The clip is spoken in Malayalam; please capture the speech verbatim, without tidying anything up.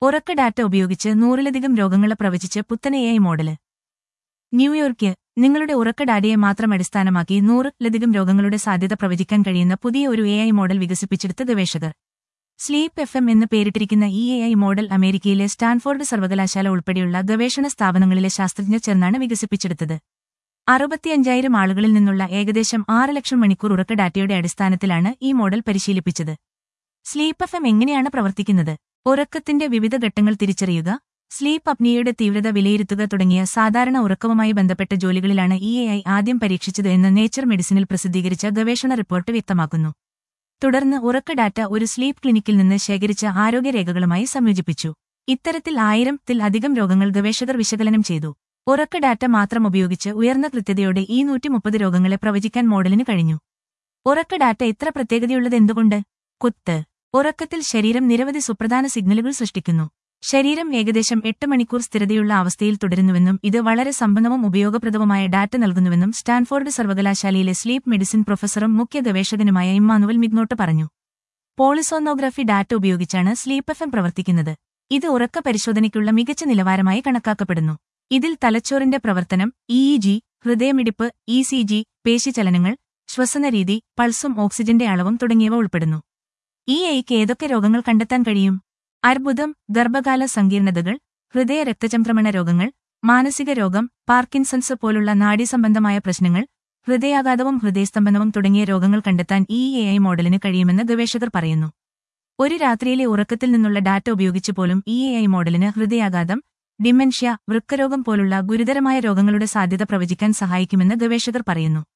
ഉറക്ക ഡാറ്റ ഉപയോഗിച്ച് നൂറിലധികം രോഗങ്ങളെ പ്രവചിച്ച് പുത്തൻ എ ഐ മോഡല്. ന്യൂയോർക്ക് നിങ്ങളുടെ ഉറക്ക ഡാറ്റയെ മാത്രം അടിസ്ഥാനമാക്കി നൂറിലധികം രോഗങ്ങളുടെ സാധ്യത പ്രവചിക്കാൻ കഴിയുന്ന പുതിയ ഒരു എ ഐ മോഡൽ വികസിപ്പിച്ചെടുത്ത ഗവേഷകർ. സ്ലീപ്പ് എഫ് എം എന്ന് പേരിട്ടിരിക്കുന്ന ഈ എ ഐ മോഡൽ അമേരിക്കയിലെ സ്റ്റാൻഫോർഡ് സർവകലാശാല ഉൾപ്പെടെയുള്ള ഗവേഷണ സ്ഥാപനങ്ങളിലെ ശാസ്ത്രജ്ഞർ ചേർന്നാണ് വികസിപ്പിച്ചെടുത്തത്. അറുപത്തിയഞ്ചായിരം ആളുകളിൽ നിന്നുള്ള ഏകദേശം ആറ് ലക്ഷം മണിക്കൂർ ഉറക്ക ഡാറ്റയുടെ അടിസ്ഥാനത്തിലാണ് ഈ മോഡൽ പരിശീലിപ്പിച്ചത്. സ്ലീപ്പ് എഫ് എം എങ്ങനെയാണ് പ്രവർത്തിക്കുന്നത്? ഉറക്കത്തിന്റെ വിവിധ ഘട്ടങ്ങൾ തിരിച്ചറിയുക, സ്ലീപ്പ് അപ്നിയയുടെ തീവ്രത വിലയിരുത്തുക തുടങ്ങിയ സാധാരണ ഉറക്കവുമായി ബന്ധപ്പെട്ട ജോലികളിലാണ് ഈ എ ഐ ആദ്യം പരീക്ഷിച്ചത് എന്ന് നേച്ചർ മെഡിസിനിൽ പ്രസിദ്ധീകരിച്ച ഗവേഷണ റിപ്പോർട്ട് വ്യക്തമാക്കുന്നു. തുടർന്ന് ഉറക്ക ഡാറ്റ ഒരു സ്ലീപ്പ് ക്ലിനിക്കിൽ നിന്ന് ശേഖരിച്ച ആരോഗ്യരേഖകളുമായി സംയോജിപ്പിച്ചു. ഇത്തരത്തിൽ ആയിരത്തിൽ അധികം രോഗങ്ങൾ ഗവേഷകർ വിശകലനം ചെയ്തു. ഉറക്ക ഡാറ്റ മാത്രം ഉപയോഗിച്ച് ഉയർന്ന കൃത്യതയോടെ ഈ നൂറ്റി മുപ്പത് രോഗങ്ങളെ പ്രവചിക്കാൻ മോഡലിന് കഴിഞ്ഞു. ഉറക്ക ഡാറ്റ ഇത്ര പ്രത്യേകതയുള്ളത് എന്തുകൊണ്ട്? കുത്ത് ഉറക്കത്തിൽ ശരീരം നിരവധി സുപ്രധാന സിഗ്നലുകൾ സൃഷ്ടിക്കുന്നു. ശരീരം ഏകദേശം എട്ട് മണിക്കൂർ സ്ഥിരതയുള്ള അവസ്ഥയിൽ തുടരുന്നുവെന്നും ഇത് വളരെ സമ്പന്നവും ഉപയോഗപ്രദവുമായ ഡാറ്റ നൽകുന്നുവെന്നും സ്റ്റാൻഫോർഡ് സർവകലാശാലയിലെ സ്ലീപ്പ് മെഡിസിൻ പ്രൊഫസറും മുഖ്യ ഗവേഷകനുമായ ഇമ്മാനുവൽ മിഗ്നോട്ട് പറഞ്ഞു. പോളിസോണോഗ്രാഫി ഡാറ്റ ഉപയോഗിച്ചാണ് സ്ലീപ്പ് എഫ് എം പ്രവർത്തിക്കുന്നത്. ഇത് ഉറക്ക പരിശോധനയ്ക്കുള്ള മികച്ച നിലവാരമായി കണക്കാക്കപ്പെടുന്നു. ഇതിൽ തലച്ചോറിന്റെ പ്രവർത്തനം, ഇ ഇ ജി, ഹൃദയമിടിപ്പ്, ഇ സി ജി, പേശിചലനങ്ങൾ, ശ്വസനരീതി, പൾസും ഓക്സിജന്റെ അളവും തുടങ്ങിയവ ഉൾപ്പെടുന്നു. ഈ ഐക്ക് ഏതൊക്കെ രോഗങ്ങൾ കണ്ടെത്താൻ കഴിയും? അർബുദം, ഗർഭകാല സങ്കീർണതകൾ, ഹൃദയ രക്തചംക്രമണ രോഗങ്ങൾ, മാനസിക രോഗം, പാർക്കിൻസൺസ് പോലുള്ള നാഡീസംബന്ധമായ പ്രശ്നങ്ങൾ, ഹൃദയാഘാതവും ഹൃദയസ്തംഭനവും തുടങ്ങിയ രോഗങ്ങൾ കണ്ടെത്താൻ ഈ എ ഐ മോഡലിന് കഴിയുമെന്ന് ഗവേഷകർ പറയുന്നു. ഒരു രാത്രിയിലെ ഉറക്കത്തിൽ നിന്നുള്ള ഡാറ്റ ഉപയോഗിച്ച് പോലും ഈ എ ഐ മോഡലിന് ഹൃദയാഘാതം, ഡിമെൻഷ്യ, വൃക്കരോഗം പോലുള്ള ഗുരുതരമായ രോഗങ്ങളുടെ സാധ്യത പ്രവചിക്കാൻ സഹായിക്കുമെന്ന് ഗവേഷകർ പറയുന്നു.